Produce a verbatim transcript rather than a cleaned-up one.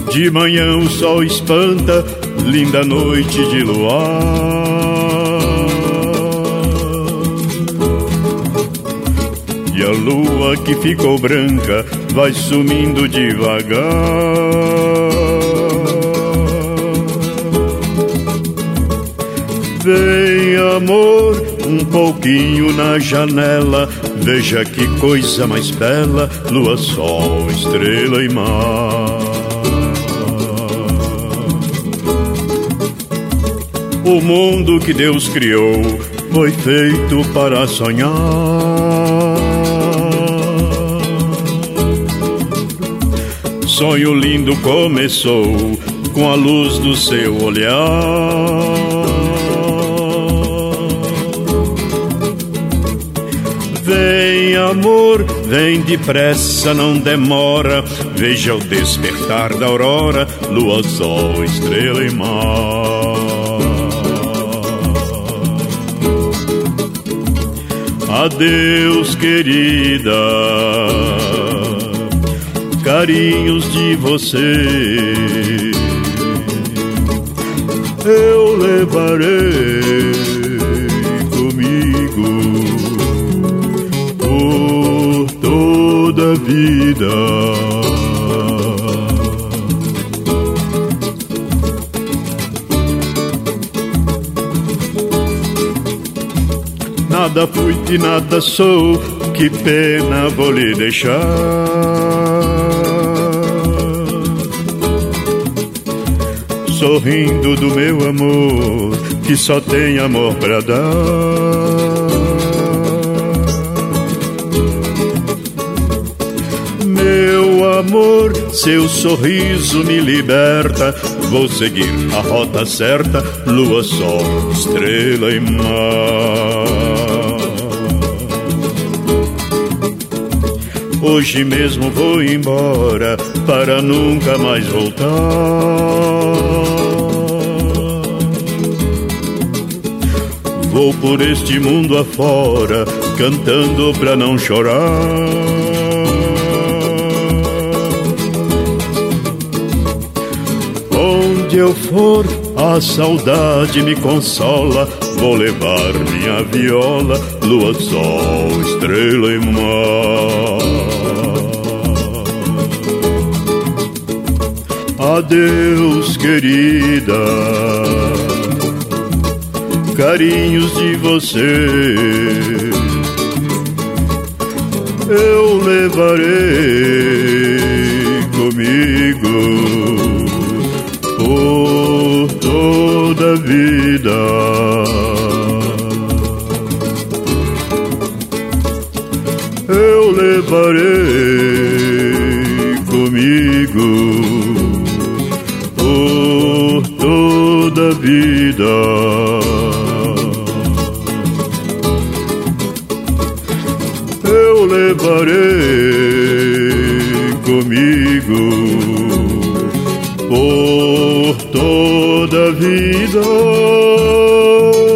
De manhã o sol espanta, linda noite de luar. E a lua que ficou branca vai sumindo devagar. Vem, amor, um pouquinho na janela, veja que coisa mais bela, lua, sol, estrela e mar. O mundo que Deus criou foi feito para sonhar. Sonho lindo começou com a luz do seu olhar. Vem, amor, vem depressa, não demora, veja o despertar da aurora, lua, sol, estrela e mar. Adeus, querida, carinhos de você eu levarei comigo por toda a vida. Nada fui e nada sou, que pena vou lhe deixar. Sorrindo do meu amor, que só tem amor pra dar. Meu amor, seu sorriso me liberta, vou seguir a rota certa, lua, sol, estrela e mar. Hoje mesmo vou embora para nunca mais voltar. Vou por este mundo afora, cantando pra não chorar. Onde eu for, a saudade me consola, vou levar minha viola, lua, sol, estrela e mar. Adeus, querida, carinhos de você eu levarei comigo por toda a vida. Eu levarei comigo por toda a vida. Eu levarei comigo por toda a vida.